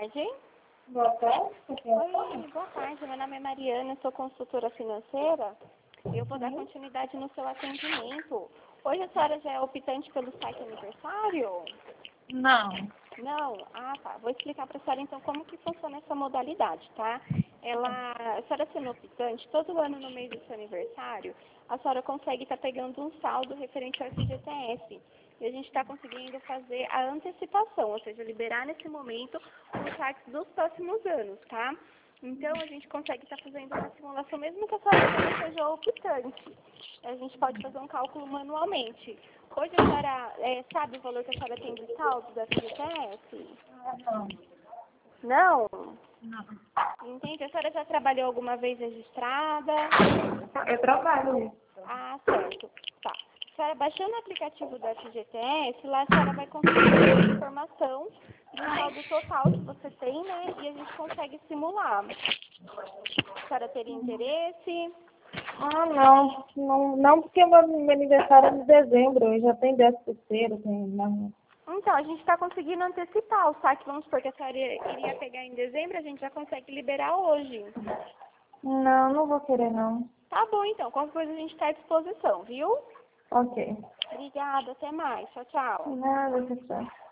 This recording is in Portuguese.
tarde. Boa tarde. Oi, boa tarde. Meu nome é Mariana, sou consultora financeira. Eu vou dar continuidade no seu atendimento. Hoje a senhora já é optante pelo site aniversário? Não. Não? Ah, tá. Vou explicar para a senhora então como que funciona essa modalidade, tá? A senhora sendo optante, todo ano no mês do seu aniversário, a senhora consegue estar pegando um saldo referente ao FGTS. E a gente está conseguindo fazer a antecipação, ou seja, liberar nesse momento os saques dos próximos anos, tá? Então, a gente consegue estar fazendo uma simulação, mesmo que a senhora não seja optante. A gente pode fazer um cálculo manualmente. Hoje a senhora sabe o valor que a senhora tem de saldo da FGTS? Não. Não? Não. Entende? A senhora já trabalhou alguma vez registrada? Eu trabalho. Ah, certo. Tá. A senhora baixando o aplicativo da FGTS, lá a senhora vai conseguir ter a informação do saldo total que você tem, né? E a gente consegue simular. A senhora teria interesse? Ah, não. Não, porque meu aniversário é de dezembro. Eu já tenho 10º, tem não. Então, a gente está conseguindo antecipar o saque. Vamos supor que a senhora iria pegar em dezembro, a gente já consegue liberar hoje. Não, não vou querer, não. Tá bom, então. Qualquer coisa a gente está à disposição, viu? Ok. Obrigada. Até mais. Tchau, tchau. Nada, pessoal.